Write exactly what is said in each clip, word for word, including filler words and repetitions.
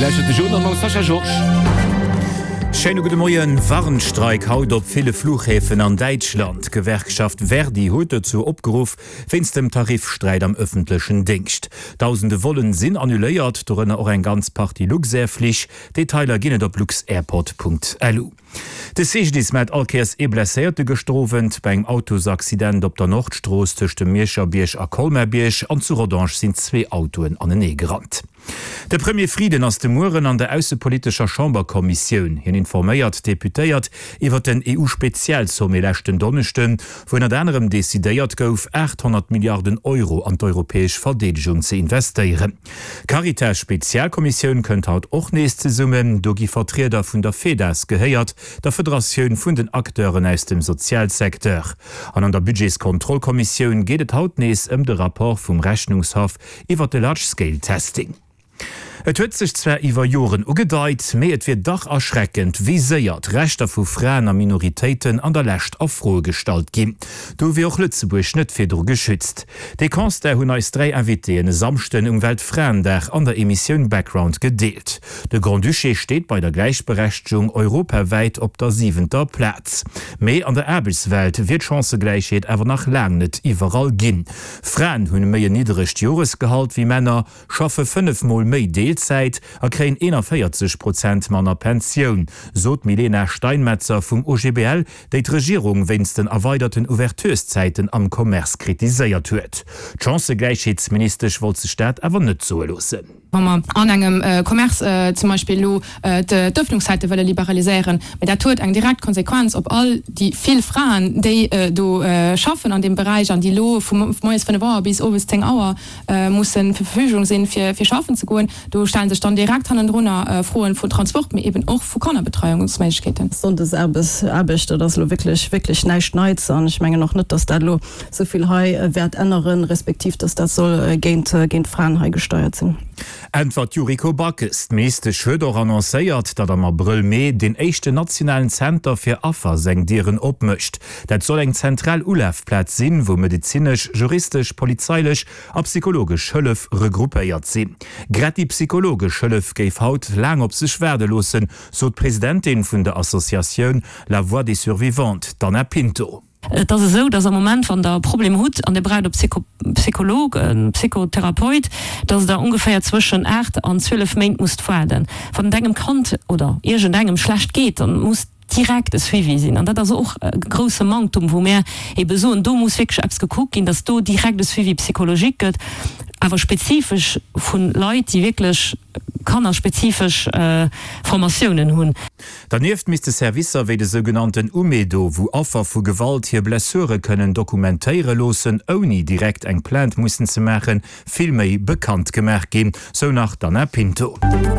lächelt de Journal Sascha George. Schöne gute Morgen. Warnstreik haut op viele Flughäfen an Deutschland. Gewerkschaft Verdi hat dazu opgerufen, wenn's dem Tarifstreit am öffentlichen Dienst. Tausende wollen sind annulliert, darin auch ein ganz Party Luxairpflicht. Detailer gehen auf luxairport punkt l u. De Sechtis mat Alkers e blessierte gestrowen beim Autosaccident op der Nordstrasse zwischen Mierscherbierg a Kolmerbierg an zu Rodange sind zwei Autoen an den E gerannt. Der Premier Frieden aus dem Muren an der Außenpolitischer Chamberkommission hin informéiert deputéiert iwwer den E U-Spezialsumme lächten Donnechten, wo er anderem desideiert gouf achthundert Milliarden Euro an d'europäesch Verdedelung ze investieren. Caritas Spezialkommission könnt haut och nächste Summen, do gi Vertreter vun der FEDAS geheiert, der Föderation vun den Akteuren aus dem Sozialsektor. An an der Budgetskontrollkommission geht et haut nees ëm de rapport vum Rechnungshof iwwer de Large-Scale-Testing. Et huet sich zwer iwwer Joren ugedeit, méi et wird dach erschreckend, wie séiert Rechter vu Fraen a Minoritäten an der Lächt afroe Gestalt gin. Du wie auch Lützeburg net firdro geschützt. De kannst der hunn als drei Invitéen samsten um Weltfraendach an der Emission Background gedeelt. De Grand Duché steht bei der Gleichberechtigung europaweit op der siebenter Platz. Mei an der Erbelswelt wird Chancegleichheit awer nach lang net iwwerall ginn. Fraen hunn méi niederrecht Joresgehalt wie Männer, schaffe fünfmal méi Deelzeit, erkräen einundvierzig Prozent manner Pension, sot Milena Steinmetzer vum O G B L, déi d'Regierung wenn's den erweiterten Ouverteurszeiten am Kommerz kritiséiert huet. Chancegleichheitsministersch wollt ze Staat awer net so losen. Wenn man an engem äh, Kommerz äh, zum Beispiel lo äh, de Öffnungszeiten will liberalisieren, mit der tut eng direkt Konsequenz op all die viel Frauen, die äh, do äh, schaffen an dem Bereich an die Lo vom Moes von der Woche bis over zehn Uhr äh, mussssen Verfügung sinn für, für schaffen zu gehen. Du stellen sich dann direkt an den runter äh, frohen von Transport mir eben auch vor Kannerbetreuungsmöglichkeiten. Und das Erbes Erbechte das lo wirklich wirklich neicht neiz an ich menge noch net, dass da lo so viel Hai äh, Wert ändern respektiv, dass das soll äh, gehend äh, gehend Frauen Hai gesteuert sind. Entwert Juriko Backes meeste Schwder annoncéiert, dat am April Mei den echte nationalen Center fir Affer seng Dieren opmëcht. Dat soll eng zentral U L A F-Platz sinn, wo medizinisch, juristisch, polizeilich a psychologisch Hëllef regroupéiert sinn. Grad die psychologisch Hëllef géif haut lang op se schwerdelosen, so d Präsidentin vun der Association La Voix des Survivantes, Dana Pinto. Das ist so, dass am Moment von der Problem hat an der breite Psycho Psychologe, Psychotherapeut, dass da ungefähr zwischen acht und zwölf Monate muss werden. Von deinem Kant oder irgendeinem schlecht geht, dann muss direkt das Suivi sein. Und das ist auch ein großes Mantum, wo mehr eben so, und da muss wirklich etwas geguckt werden, dass da direkt das Suivi Psychologie geht, aber spezifisch von Leuten, die wirklich kann er spezifisch äh, Formationen hun. Daneft mis de Servicer wie de sogenannten Umedo, wo Affer vu Gewalt hier Blessure können dokumentéiere losen, oni direkt eng Plant mussssen ze machen, viel méi bekannt gemerk gin, so nach Dana Pinto.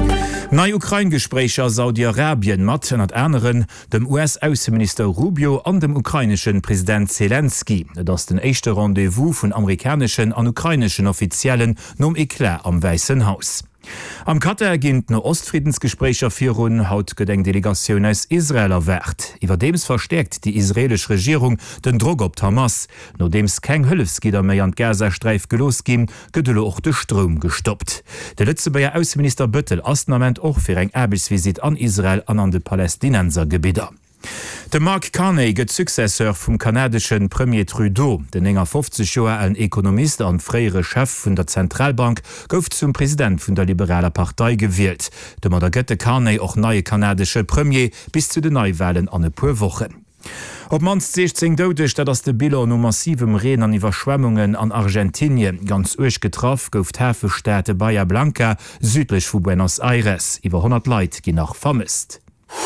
Nei Ukraine-Gesprächer Saudi-Arabien mat an Äneren dem U S-Außenminister Rubio an dem ukrainischen Präsident Zelensky, dats den echte Rendezvous vun amerikanischen an ukrainischen Offiziellen nom Eklat am Weißen Haus. Am Katar ginnt no Ostfriedensgesprächer virun haut Gedenkdelegationun aus Israeler Wert. Iwer dems verstärkt die israelisch Regierung den Druck op Hamas. No dems keng Hëllefskider méi an Gazastreif gelos gin, gëdele och de Strom gestoppt. De Lützebauer Außenminister Büttel asnament och fir eng Erbelsvisit an Israel an an de Palästinenser Gebieter. De Mark Carney gët Successeur vum kanadischen Premier Trudeau, den enger fünfzig Joer ein Ökonomist an freiere Chef vun der Zentralbank gouf zum Präsident vun der liberaler Partei gewählt. De mat der gëtte Carney och neue kanadische Premier bis zu den Neuwahlen an e puer Wochen. Ob mans sechzehn dodech, dat ass de Billo no massivem Reen an Iwerschwemmungen an Argentinien ganz uech getraff gouf d'Häfestäte Bahia Blanca südlech vu Buenos Aires. Iwer hundert Leiit gin nach vermisst.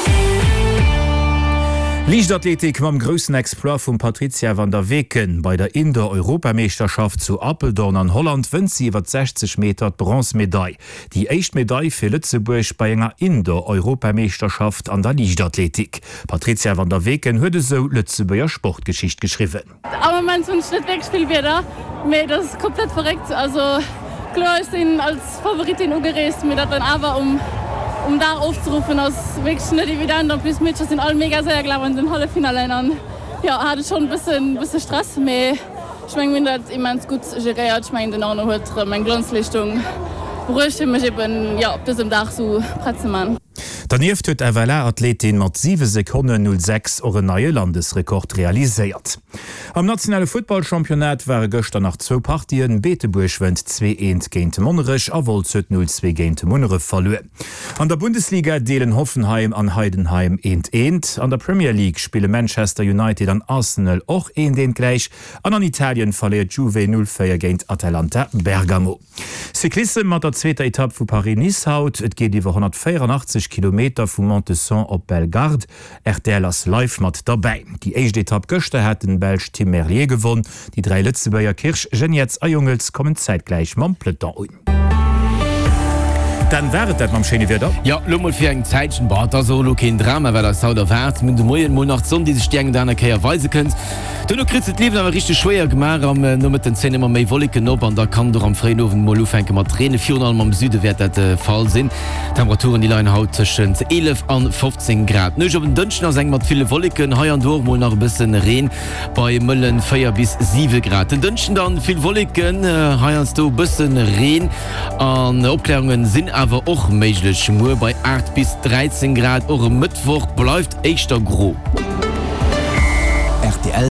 Lichtathletik mam grössen Exploit vum Patricia van der Weken bei der Indoor-Europameisterschaft zu Apeldoorn an Holland wënnt sie iwwer sechzig Meter Bronzemedaille. Die echt Medaille fir Lützeburg bei enger Indoor-Europameisterschaft an der Lichtathletik. Patricia van der Weken huet so Lützeburger Sportgeschicht geschrieben. Aber man so Schnitt wegspiel wieder, mir das ist komplett verreckt. Also klar ist den als Favoritin ugereest, mir dat dann aber um um da aufzurufen aus wirklich nicht evident und bis Mädchen sind alle mega sehr glaube in den Halbfinalern. Ja, hatte schon ein bisschen, bisschen Stress, aber ich meine, das immens gut geriert. Ich meine, den auch noch heute meine Glanzlichtung beruhigt mich eben ja bis im Dach so Pratzemann. Danef huet Evaler Athletin mat sieben Sekunden null sechs eure neue Landesrekord realisiert. Am nationale Footballchampionat waren gestern nach zwei Partien Beeteburg wend zwei eins gegen Monrich, a Wolzut null zwei gegen Monre verloren. An der Bundesliga deelen Hoffenheim an Heidenheim eins eins. An der Premier League spiele Manchester United an Arsenal auch eins den gleich. An an Italien verliert Juve null vier gegen Atalanta Bergamo. Cyklisten mat der zweite Etappe vu Paris-Nice haut. Et geht iwwer hundertvierundachtzig Kilometer vu Montesson op Bellegarde. R T L as live mat dabei. Die erste Etappe Göchte hat den Belg Tim Merlier gewonnen. Die drei Lützebauer Kirsch, Genietz a Jungels kommen zeitgleich mam Peloton un. Dann wäret dat mam Schene wieder. Ja, lummel fir eng Zeitchen bar da solo kein Drama, weil der Sauder wert mit de Moien Mo nach Sonn diese Sterngen deiner Käier weise könnt. Du du krit het liewen awer richtig schwer gemar am äh, no mit den Zähne immer méi wolleken op an da kann du am Freenowen Molufenke mat Träne vier am Süde werd dat äh, fall sinn. Temperaturen die Leine haut tschen elf an fünfzehn Grad. Nuch op den Dënschen as eng mat viele Wolleken ha an do mo nach bisssen Reen bei Mëllen vier bis sieben Grad. Den Dënschen dann viel Wolleken äh, haierst du bisssen Reen an Opklärungen sinn aber auch méiglech Mu bei acht bis dreizehn Grad. Eure Mittwoch bleibt echtter gro.